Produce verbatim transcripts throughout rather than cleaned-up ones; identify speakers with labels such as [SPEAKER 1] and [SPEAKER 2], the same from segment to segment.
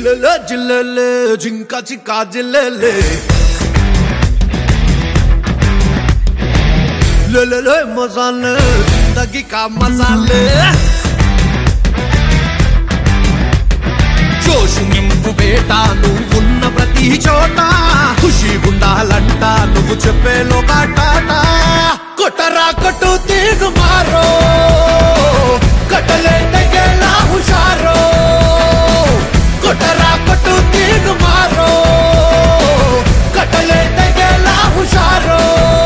[SPEAKER 1] జిల్లెలే జిల్లెలే జింకా చిక్కా జిల్లెలే లేలే మజాలే జిందగీ కా మజాలే జోషు నింపు బేట నువ్వున్న ప్రతి చోట ఖుషి ఉండాలంట నువ్వు చెప్పేలో కాటాట కొట్టరా కొట్టు తీరు మారో కట్టలే తెగేలా హుషారో కొట్టరా కొట్టు తీరు మారో కట్టలే తెగేలా హుషారో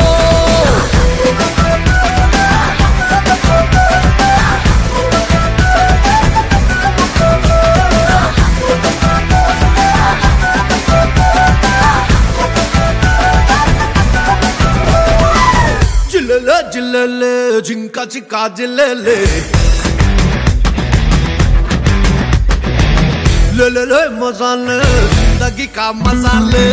[SPEAKER 1] జిల్లెలే జిల్లెలే జింకా చిక్కా జిల్లెలే లేలే మజాలే జిందగీ కా మజాలే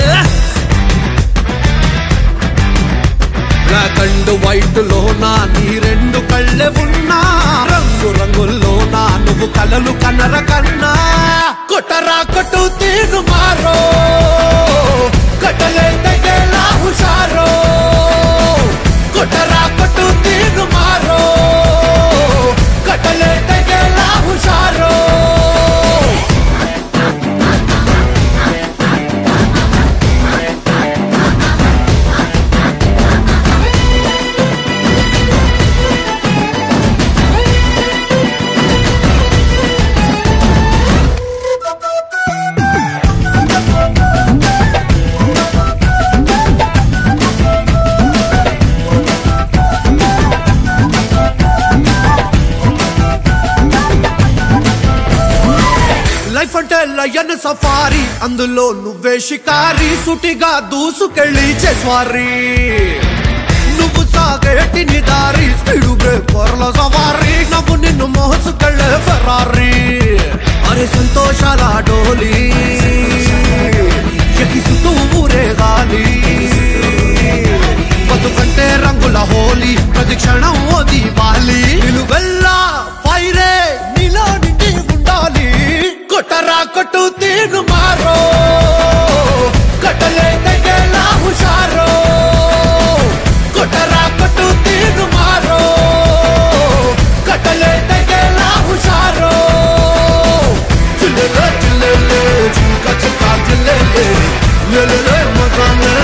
[SPEAKER 1] బ్లాక్ అండ్ వైట్ లోనా నీ రెండు కళ్ళే ఉన్నా రంగు రంగుల్లోనా నువ్వు కలలు కనర కన్నా కొట్టరా కొట్టు తీరు మారో కట్టలే తెగేలా హుషారో కొట్టరా కొట్టు తీరు మారో కట్టలే తెగేలా హుషారో లైఫ్ అంటే లయన్ సఫారీ అందులో నువ్వే షికారి సుటిగా దూసుకెళ్ళి చేస్వారీ నువ్వు సాగేటి నిదారి స్పీడు బ్రేకర్ల సవారీ నవ్వు నిన్ను మోసుకెళ్ళే ఫెరారీ అరే సంతోషాల డోలీ ఎగిసుతూ ఊరేగాలి బతుకంటే రంగుల హోలీ ప్రతి క్షణం ఓ దీవాలి నిలువెల్లా ఫైరే నీలో నిండి ఉండాలి కొట్టరా కొట్టు తీరు మారో కట్టలే తెగేలా హుషారో కొట్టరా కొట్టు తీరు మారో కట్టలే తెగేలా హుషారో జిల్లెలే జిల్లెలే జింకా చిక్కా జిల్లెలే లేలే మజాలే